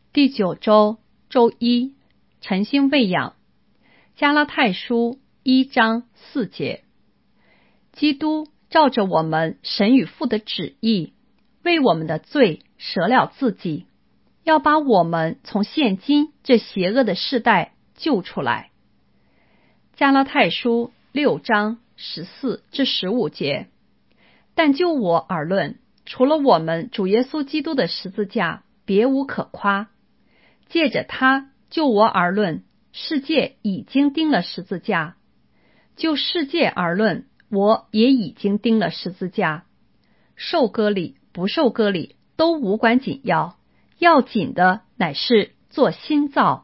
第9周周一，晨星喂养。加拉太书1章4节，基督照着我们神与父的旨意，为我们的罪舍了自己，要把我们从现今这邪恶的世代救出来。加拉太书6章14至15节，但就我而论，除了我们主耶稣基督的十字架，别无可夸。借着他，就我而论，世界已经钉了十字架；就世界而论，我也已经钉了十字架。受割礼不受割礼都无关紧要，要紧的乃是做新造。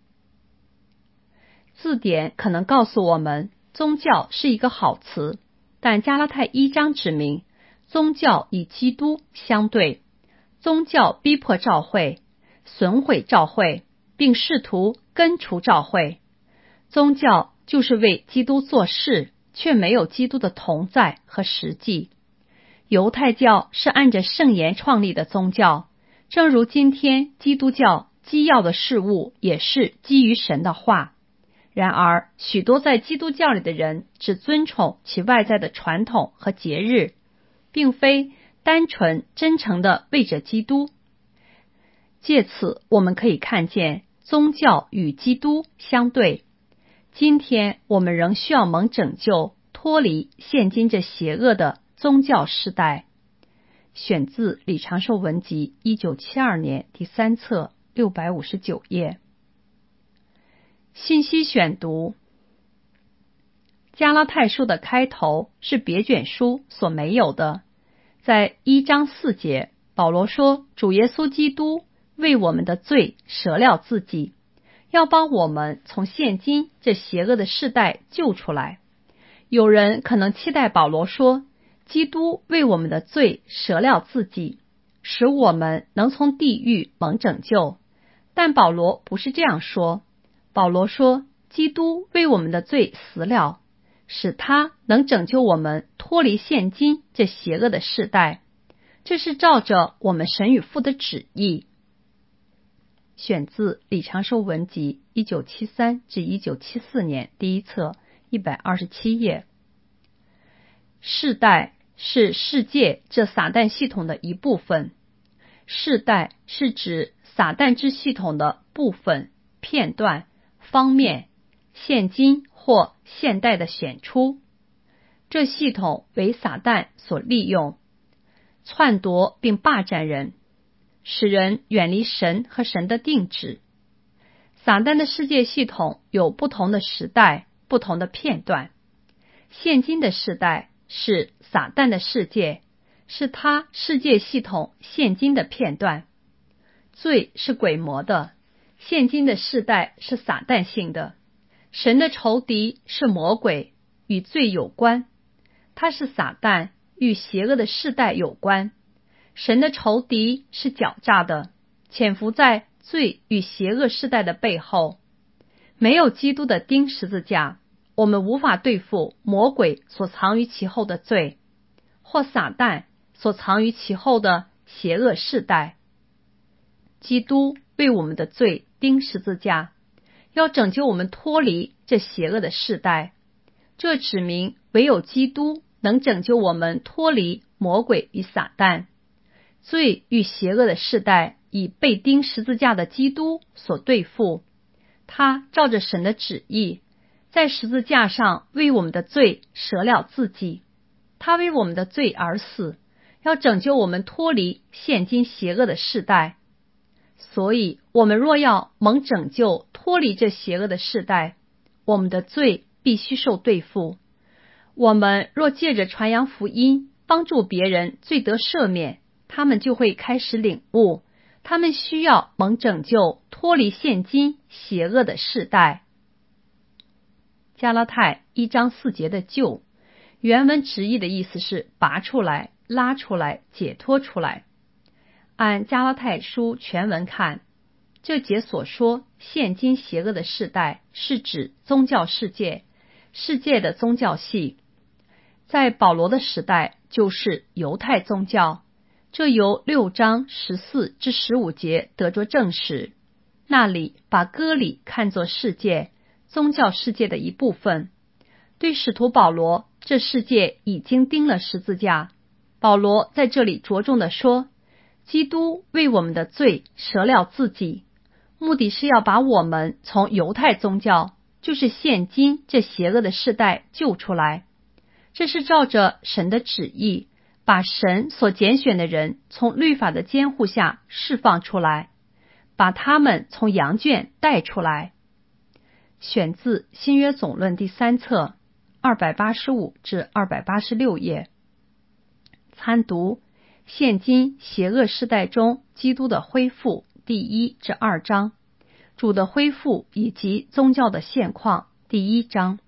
字典可能告诉我们，宗教是一个好词，但加拉太1章指明，宗教与基督相对，宗教逼迫教会，损毁教会，并试图根除教会。宗教就是为基督做事，却没有基督的同在和实际。犹太教是按着圣言创立的宗教，正如今天基督教基要的事物也是基于神的话。然而，许多在基督教里的人只尊崇其外在的传统和节日，并非单纯真诚地为着基督。借此我们可以看见宗教与基督相对。今天我们仍需要蒙拯救，脱离现今这邪恶的宗教时代。选自李长寿文集1972年第3册659页。信息选读：加拉太书的开头是别卷书所没有的。在1章4节，保罗说主耶稣基督为我们的罪舍了自己，要帮我们从现今这邪恶的世代救出来。有人可能期待保罗说基督为我们的罪舍了自己，使我们能从地狱蒙拯救，但保罗不是这样说。保罗说基督为我们的罪死了，使他能拯救我们脱离现今这邪恶的世代，这是照着我们神与父的旨意。选自李长寿文集1973至1974年第1册127页。世代是世界这撒旦系统的一部分。世代是指撒旦之系统的部分、片段、方面、现今或现代的显出。这系统为撒旦所利用，篡夺并霸占人，使人远离神和神的定旨。撒旦的世界系统有不同的时代、不同的片段。现今的世代是撒旦的世界，是他世界系统现今的片段。罪是鬼魔的，现今的世代是撒旦性的。神的仇敌是魔鬼，与罪有关。他是撒旦，与邪恶的世代有关。神的仇敌是狡诈的，潜伏在罪与邪恶世代的背后。没有基督的钉十字架，我们无法对付魔鬼所藏于其后的罪，或撒旦所藏于其后的邪恶世代。基督为我们的罪钉十字架，要拯救我们脱离这邪恶的世代。这指明唯有基督能拯救我们脱离魔鬼与撒旦。罪与邪恶的世代以被钉十字架的基督所对付。他照着神的旨意，在十字架上为我们的罪舍了自己。他为我们的罪而死，要拯救我们脱离现今邪恶的世代。所以我们若要蒙拯救脱离这邪恶的世代，我们的罪必须受对付。我们若借着传扬福音帮助别人罪得赦免，他们就会开始领悟，他们需要蒙拯救脱离现今邪恶的世代。加拉太1章4节的救，原文直译的意思是拔出来、拉出来、解脱出来。按加拉太书全文看，这节所说现今邪恶的世代是指宗教世界，世界的宗教系。在保罗的时代就是犹太宗教， 这由6章14至15节得着证实。那里把割礼看作世界，宗教世界的一部分。对使徒保罗，这世界已经钉了十字架。保罗在这里着重地说，基督为我们的罪舍了自己，目的是要把我们从犹太宗教，就是现今这邪恶的世代救出来。这是照着神的旨意，把神所拣选的人从律法的监护下释放出来，把他们从羊圈带出来。选自新约总论第3册285至286页。参读现今邪恶世代中基督的恢复第1至2章，主的恢复以及宗教的现况第1章。